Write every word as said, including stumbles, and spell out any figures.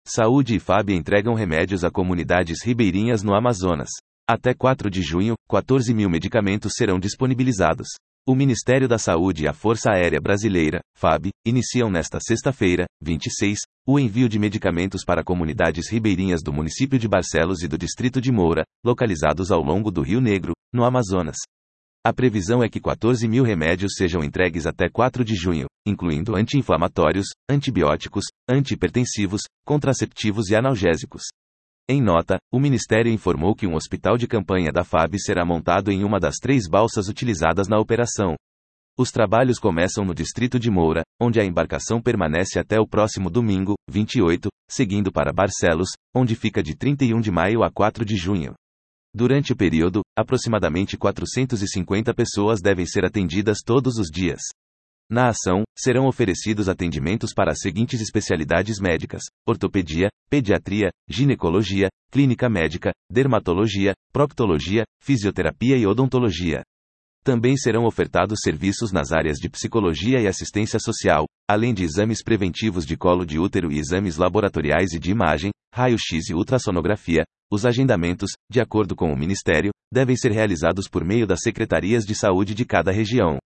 Saúde e Fab entregam remédios a comunidades ribeirinhas no Amazonas. Até quatro de junho, quatorze mil medicamentos serão disponibilizados. O Ministério da Saúde e a Força Aérea Brasileira, Fab, iniciam nesta sexta-feira, vinte e seis, o envio de medicamentos para comunidades ribeirinhas do município de Barcelos e do distrito de Moura, localizados ao longo do Rio Negro, no Amazonas. A previsão é que quatorze mil remédios sejam entregues até quatro de junho, incluindo anti-inflamatórios, antibióticos, antihipertensivos, contraceptivos e analgésicos. Em nota, o Ministério informou que um hospital de campanha da Fab será montado em uma das três balsas utilizadas na operação. Os trabalhos começam no distrito de Moura, onde a embarcação permanece até o próximo domingo, vinte e oito, seguindo para Barcelos, onde fica de trinta e um de maio a quatro de junho. Durante o período, aproximadamente quatrocentas e cinquenta pessoas devem ser atendidas todos os dias. Na ação, serão oferecidos atendimentos para as seguintes especialidades médicas: ortopedia, pediatria, ginecologia, clínica médica, dermatologia, proctologia, fisioterapia e odontologia. Também serão ofertados serviços nas áreas de psicologia e assistência social, além de exames preventivos de colo de útero e exames laboratoriais e de imagem, raio-x e ultrassonografia. Os agendamentos, de acordo com o Ministério, devem ser realizados por meio das secretarias de saúde de cada região.